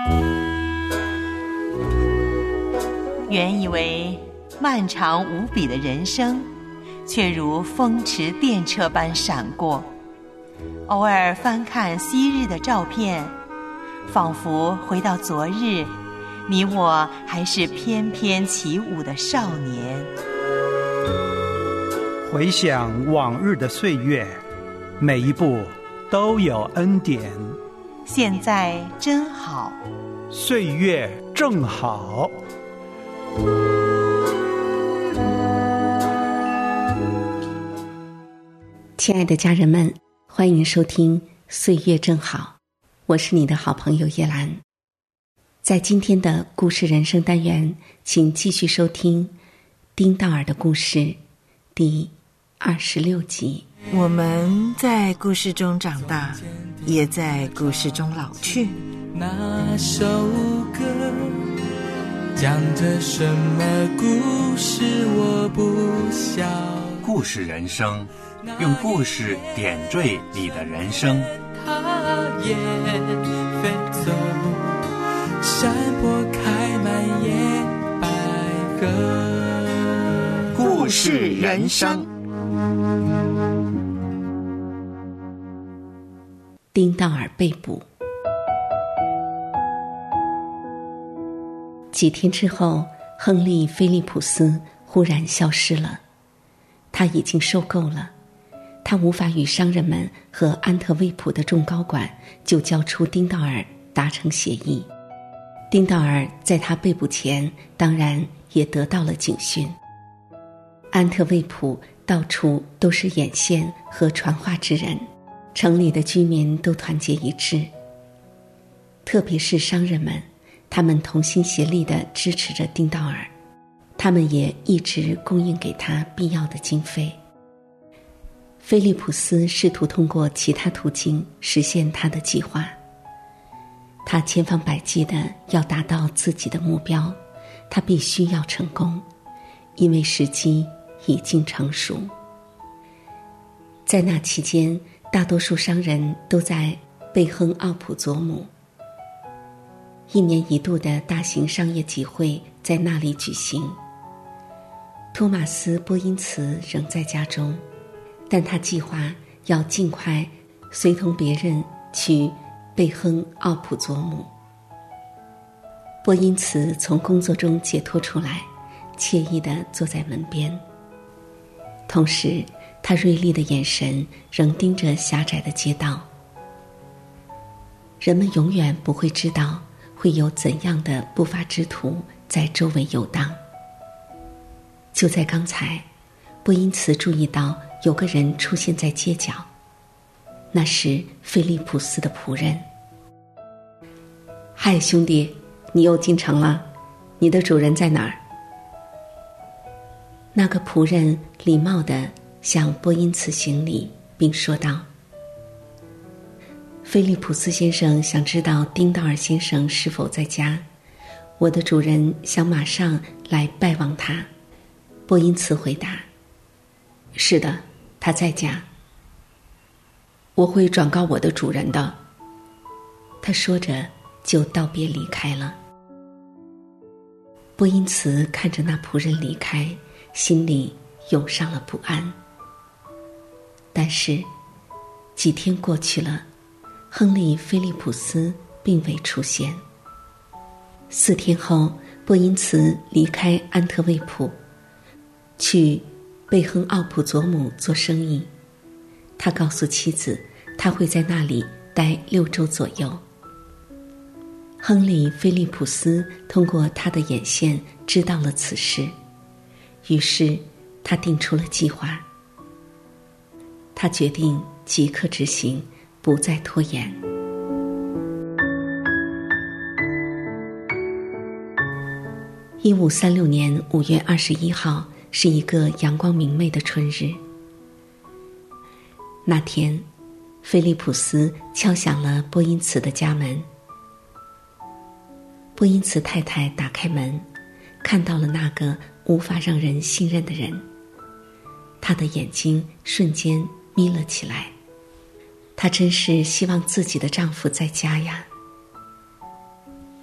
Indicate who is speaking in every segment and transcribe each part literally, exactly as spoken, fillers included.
Speaker 1: 原以为漫长无比的人生，却如风驰电掣般闪过。偶尔翻看昔日的照片，仿佛回到昨日，你我还是翩翩起舞的少年。
Speaker 2: 回想往日的岁月，每一步都有恩典。
Speaker 1: 现在真好，
Speaker 2: 岁月正好。
Speaker 3: 亲爱的家人们，欢迎收听《岁月正好》，我是你的好朋友叶兰。在今天的故事人生单元，请继续收听丁道尔的故事第二十六集。
Speaker 4: 我们在故事中长大，也在故事中老去。
Speaker 5: 那首歌讲着什么故事，我不晓。
Speaker 6: 故事人生，用故事点缀你的人生。
Speaker 5: 它也飞走，山坡开满野百合。
Speaker 6: 故事人生。
Speaker 3: 丁道尔被捕。几天之后，亨利·菲利普斯忽然消失了。他已经受够了，他无法与商人们和安特卫普的众高管就交出丁道尔达成协议。丁道尔在他被捕前当然也得到了警讯。安特卫普到处都是眼线和传话之人，城里的居民都团结一致，特别是商人们，他们同心协力地支持着丁道尔，他们也一直供应给他必要的经费。菲利普斯试图通过其他途径实现他的计划，他千方百计地要达到自己的目标，他必须要成功，因为时机已经成熟。在那期间，大多数商人都在贝亨奥普佐姆，一年一度的大型商业集会在那里举行。托马斯·波因茨仍在家中，但他计划要尽快随同别人去贝亨奥普佐姆。波因茨从工作中解脱出来，惬意地坐在门边，同时他锐利的眼神仍盯着狭窄的街道。人们永远不会知道会有怎样的不法之徒在周围游荡。就在刚才，波因茨注意到有个人出现在街角，那是菲利普斯的仆人。嗨，兄弟，你又进城了，你的主人在哪儿？那个仆人礼貌地向波因茨行礼，并说道：菲利普斯先生想知道丁道尔先生是否在家，我的主人想马上来拜望他。波因茨回答：是的，他在家。我会转告我的主人的。他说着就道别离开了。波因茨看着那仆人离开，心里涌上了不安。但是几天过去了，亨利·菲利普斯并未出现。四天后，波因茨离开安特卫普，去贝亨奥普佐姆做生意。他告诉妻子，他会在那里待六周左右。亨利·菲利普斯通过他的眼线知道了此事，于是他定出了计划。他决定即刻执行，不再拖延。一五三六年五月二十一号是一个阳光明媚的春日。那天，菲利普斯敲响了波因茨的家门。波因茨太太打开门，看到了那个无法让人信任的人，她的眼睛瞬间眯了起来。她真是希望自己的丈夫在家呀。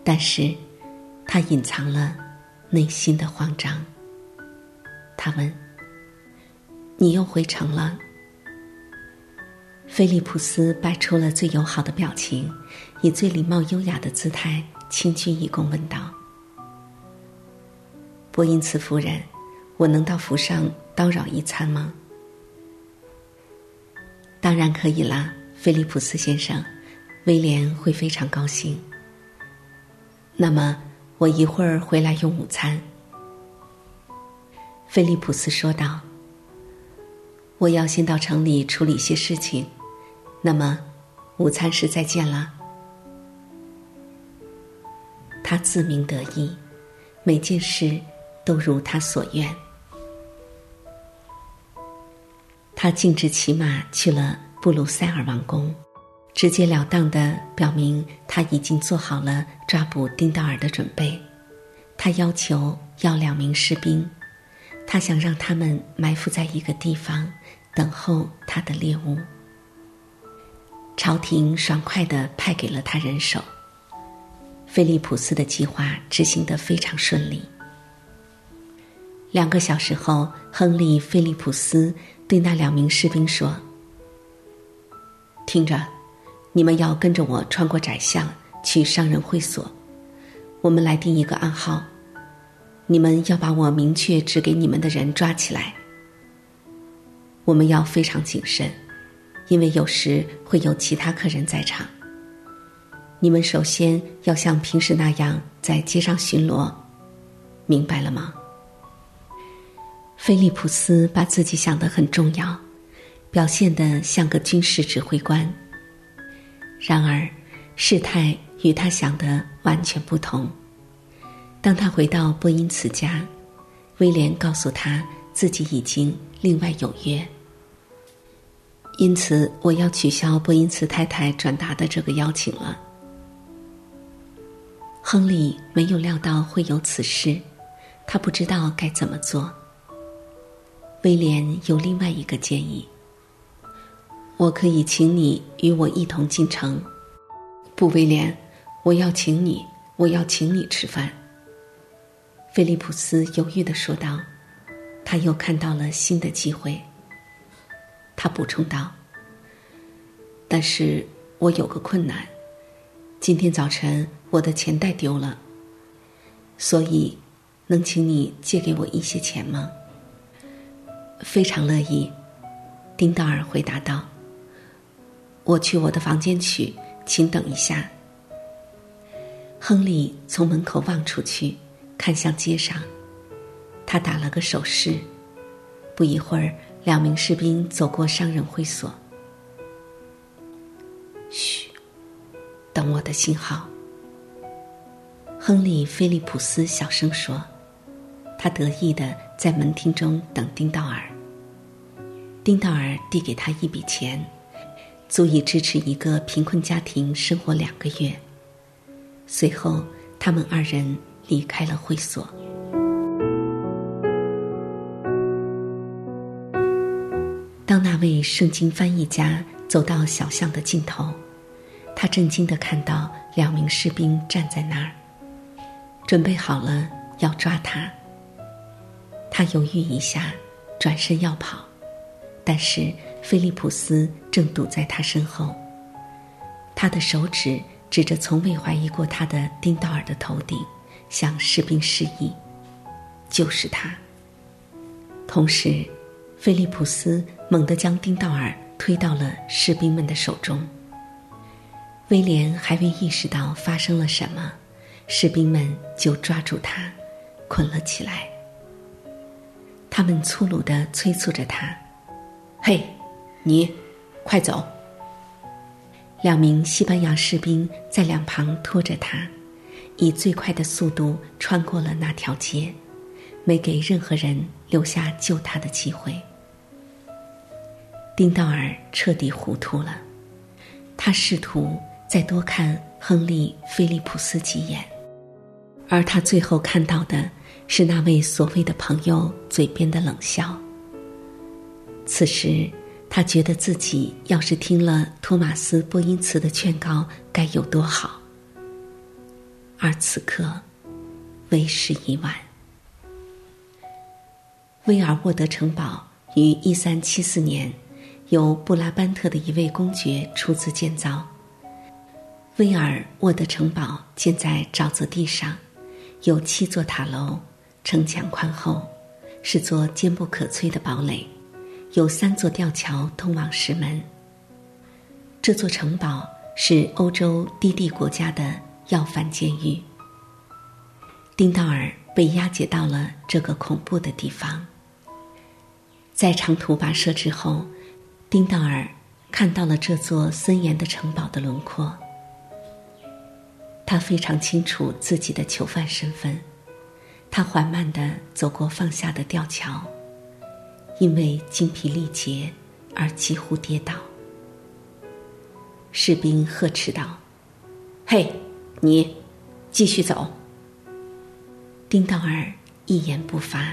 Speaker 3: 但是他隐藏了内心的慌张。他问：你又回城了？菲利普斯摆出了最友好的表情，以最礼貌优雅的姿态轻鞠一躬问道：波因茨夫人，我能到府上叨扰一餐吗？当然可以啦，菲利普斯先生，威廉会非常高兴。那么我一会儿回来用午餐。菲利普斯说道：我要先到城里处理些事情，那么午餐时再见了。他自鸣得意，每件事都如他所愿。他径直骑马去了布鲁塞尔王宫，直截了当地表明他已经做好了抓捕丁道尔的准备。他要求要两名士兵，他想让他们埋伏在一个地方，等候他的猎物。朝廷爽快地派给了他人手，菲利普斯的计划执行得非常顺利。两个小时后，亨利·菲利普斯对那两名士兵说：听着，你们要跟着我穿过窄巷去商人会所，我们来定一个暗号，你们要把我明确指给你们的人抓起来。我们要非常谨慎，因为有时会有其他客人在场。你们首先要像平时那样在街上巡逻，明白了吗？菲利普斯把自己想得很重要，表现得像个军事指挥官。然而事态与他想的完全不同。当他回到波因茨家，威廉告诉他自己已经另外有约，因此我要取消波因茨太太转达的这个邀请了。亨利没有料到会有此事，他不知道该怎么做。威廉有另外一个建议：我可以请你与我一同进城。不，威廉，我要请你，我要请你吃饭。菲利普斯犹豫地说道，他又看到了新的机会。他补充道：但是我有个困难，今天早晨我的钱袋丢了，所以能请你借给我一些钱吗？非常乐意，丁道尔回答道。我去我的房间去，请等一下。亨利从门口望出去，看向街上，他打了个手势。不一会儿，两名士兵走过商人会所。嘘，等我的信号。亨利·菲利普斯小声说，他得意地在门厅中等丁道尔。丁道尔递给他一笔钱，足以支持一个贫困家庭生活两个月。随后他们二人离开了会所。当那位圣经翻译家走到小巷的尽头，他震惊地看到两名士兵站在那儿，准备好了要抓他。他犹豫一下，转身要跑，但是菲利普斯正堵在他身后，他的手指指着从未怀疑过他的丁道尔的头顶，向士兵示意，就是他。同时菲利普斯猛地将丁道尔推到了士兵们的手中。威廉还未意识到发生了什么，士兵们就抓住他，捆了起来。他们粗鲁地催促着他：嘿，你，快走！两名西班牙士兵在两旁拖着他，以最快的速度穿过了那条街，没给任何人留下救他的机会。丁道尔彻底糊涂了，他试图再多看亨利·菲利普斯几眼，而他最后看到的是那位所谓的朋友嘴边的冷笑。此时他觉得自己要是听了托马斯·波因茨的劝告该有多好。 而此刻为时已晚。威尔沃德城堡于一三七四年由布拉班特的一位公爵出资建造。威尔沃德城堡建在沼泽地上，有七座塔楼，城墙宽厚，是座坚不可摧的堡垒，有三座吊桥通往石门。这座城堡是欧洲低地国家的要犯监狱。丁道尔被押解到了这个恐怖的地方。在长途跋涉之后，丁道尔看到了这座森严的城堡的轮廓。他非常清楚自己的囚犯身份，他缓慢地走过放下的吊桥，因为精疲力竭而几乎跌倒。士兵呵斥道：“嘿，你继续走。”丁道尔一言不发。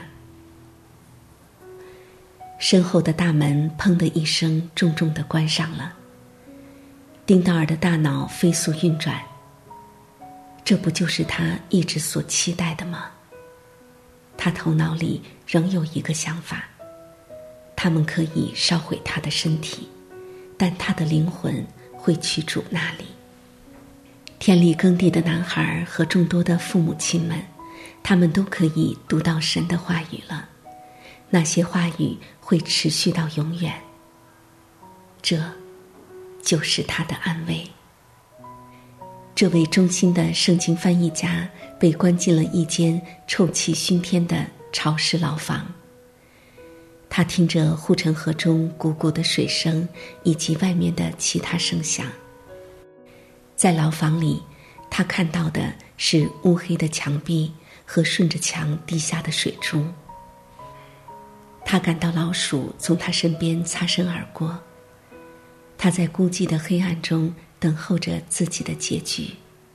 Speaker 3: 身后的大门砰的一声重重地关上了。丁道尔的大脑飞速运转，这不就是他一直所期待的吗？他头脑里仍有一个想法，他们可以烧毁他的身体，但他的灵魂会去主那里。天立耕地的男孩和众多的父母亲们，他们都可以读到神的话语了，那些话语会持续到永远。这就是他的安慰。这位忠心的圣经翻译家被关进了一间臭气熏天的潮湿牢房。他听着护城河中汩汩的水声以及外面的其他声响。在牢房里，他看到的是乌黑的墙壁和顺着墙滴下的水珠。他感到老鼠从他身边擦身而过，他在孤寂的黑暗中等候着自己的结局。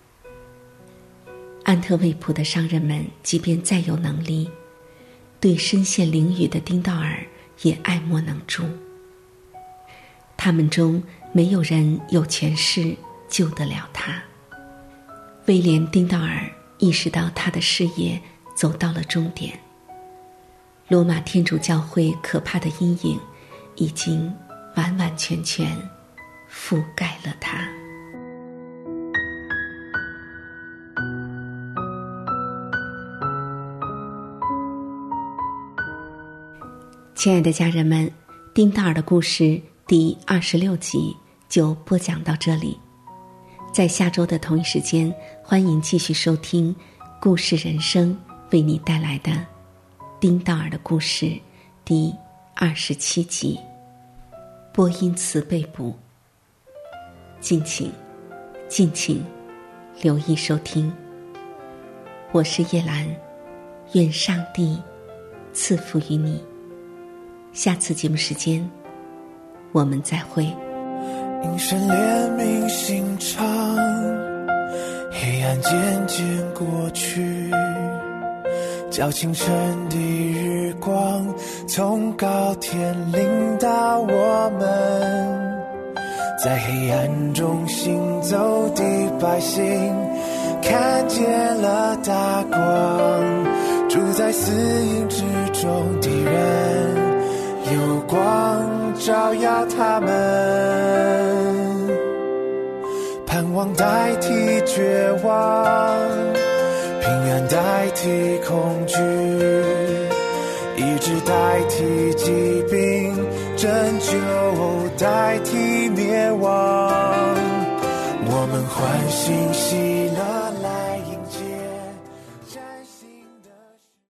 Speaker 3: 安特卫普的商人们即便再有能力，对身陷囹圄的丁道尔也爱莫能助。他们中没有人有权势救得了他。威廉·丁道尔意识到他的事业走到了终点。罗马天主教会可怕的阴影已经完完全全覆盖了他。亲爱的家人们，丁道尔的故事第二十六集就播讲到这里。在下周的同一时间，欢迎继续收听故事人生为你带来的丁道尔的故事第二十七集，播音词被捕。敬请敬请留意收听。我是叶兰，愿上帝赐福于你。下次节目时间我们再会。
Speaker 5: 因神怜悯心肠，黑暗渐渐过去，叫清晨的日光从高天领导我们，在黑暗中行走的百姓看见了大光，住在死荫之中的人有光照耀他们，盼望代替绝望，平安代替恐惧，医治代替疾病，拯救代替灭亡，我们欢欣喜乐